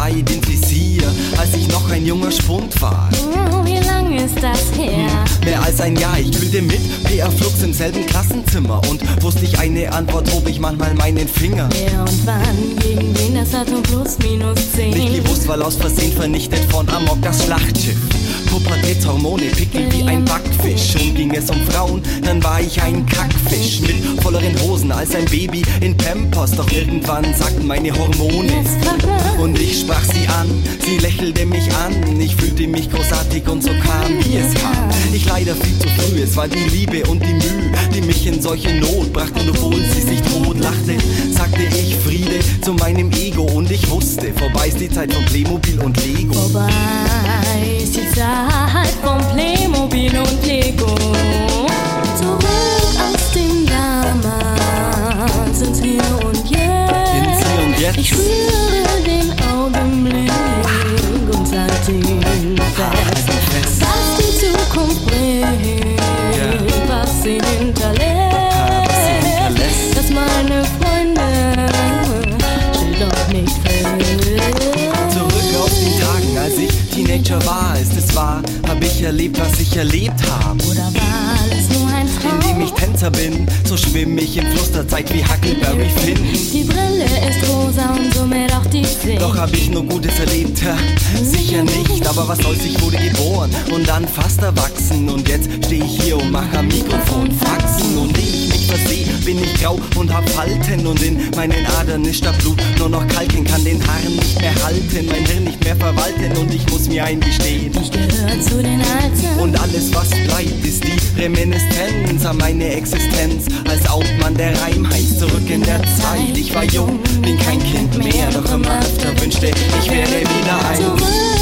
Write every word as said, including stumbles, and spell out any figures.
Zeit ins Visier, als ich noch ein junger Spund war. Oh, wie lang ist das her? Mehr als ein Jahr, ich kühlte mit P R Flux im selben Klassenzimmer. Und wusste ich eine Antwort, hob ich manchmal meinen Finger. Wer und wann, gegen wen das Datum plus minus zehn? Nicht gewusst, weil aus Versehen vernichtet von Amok das Schlachtschiff. Pubertätshormone, Pickel wie ein Backfisch. Und ging es um Frauen, dann war ich ein Kackfisch. Mit volleren Hosen als ein Baby in Pampers. Doch irgendwann sagten meine Hormone und ich sprach sie an, sie lächelte mich an. Ich fühlte mich großartig und so kam, wie es kam. Ich leider viel zu früh, es war die Liebe und die Mühe, die mich in solche Not brachte. Und obwohl sie sich tot lachte, sagte ich Friede zu meinem Ego. Und ich wusste, vorbei ist die Zeit von Playmobil und Lego. Vorbei ist die Zeit von Playmobil und Lego. Zurück aus dem Damals ins Hier und Jetzt. Ins Hier und Jetzt. Ich spüre den Augenblick und seitdem fest, was die Zukunft bringt, ja. was sie hinterlässt, was sie hinterlässt. dass meine Freunde steht doch nicht fest. Zurück aus den Tagen, als ich Teenager war, ist es wahr, hab ich erlebt, was ich erlebt hab. Oder war alles nur ein Traum? Indem ich Tänzer bin, so schwimm ich im Fluss der Zeit wie Huckleberry Finn. Die Brille ist rosa und somit auch die Sicht. Doch hab ich nur Gutes erlebt, ja, sicher nicht, aber was soll's, ich wurde geboren und dann fast erwachsen. Und jetzt steh ich hier und mach am Mikrofon Faxen. Und ehe ich mich verseh, bin ich grau und hab Falten. Und in meinen Adern ist statt Blut nur noch Kalken. Kann den Haaren nicht mehr halten, mein Hirn nicht mehr verwalten. Und ich muss mir eingestehen, ich gehöre zu den Alten. und alles was bleibt ist die Reminiszenz an meine Existenz. Als Outmann der Reim heißt zurück in der Zeit. Ich war jung, bin kein Kind mehr, doch immer öfter wünschte ich wäre wieder ein.